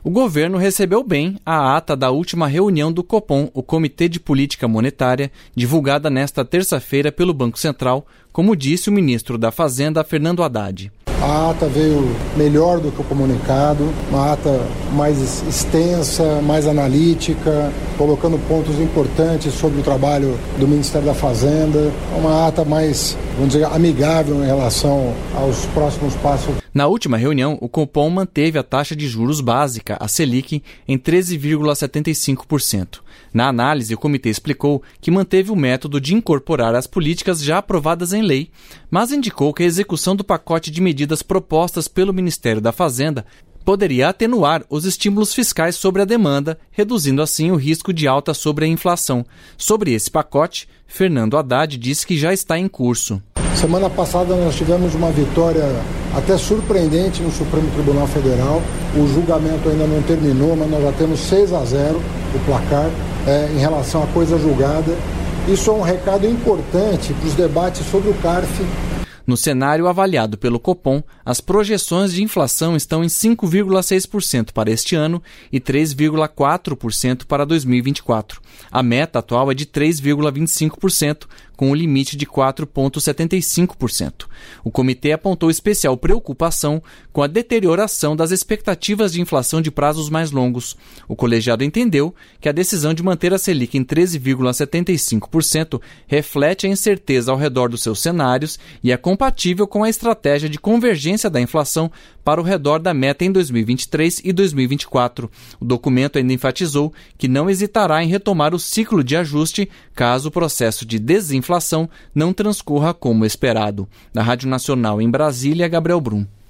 O governo recebeu bem a ata da última reunião do Copom, o Comitê de Política Monetária, divulgada nesta terça-feira pelo Banco Central, como disse o ministro da Fazenda, Fernando Haddad. A ata veio melhor do que o comunicado, uma ata mais extensa, mais analítica, colocando pontos importantes sobre o trabalho do Ministério da Fazenda, uma ata mais, vamos dizer, amigável em relação aos próximos passos. Na última reunião, o Copom manteve a taxa de juros básica, a Selic, em 13,75%. Na análise, o comitê explicou que manteve o método de incorporar as políticas já aprovadas em lei, mas indicou que a execução do pacote de medidas propostas pelo Ministério da Fazenda poderia atenuar os estímulos fiscais sobre a demanda, reduzindo assim o risco de alta sobre a inflação. Sobre esse pacote, Fernando Haddad disse que já está em curso. Semana passada nós tivemos uma vitória até surpreendente no Supremo Tribunal Federal. O julgamento ainda não terminou, mas nós já temos 6-0 o placar em relação à coisa julgada. Isso é um recado importante para os debates sobre o CARF. No cenário avaliado pelo Copom, as projeções de inflação estão em 5,6% para este ano e 3,4% para 2024. A meta atual é de 3,25%, com um limite de 4,75%. O comitê apontou especial preocupação com a deterioração das expectativas de inflação de prazos mais longos. O colegiado entendeu que a decisão de manter a Selic em 13,75% reflete a incerteza ao redor dos seus cenários e é compatível com a estratégia de convergência da inflação para o redor da meta em 2023 e 2024. O documento ainda enfatizou que não hesitará em retomar o ciclo de ajuste caso o processo de desinflação não transcorra como esperado. Da Rádio Nacional em Brasília, Gabriel Brum.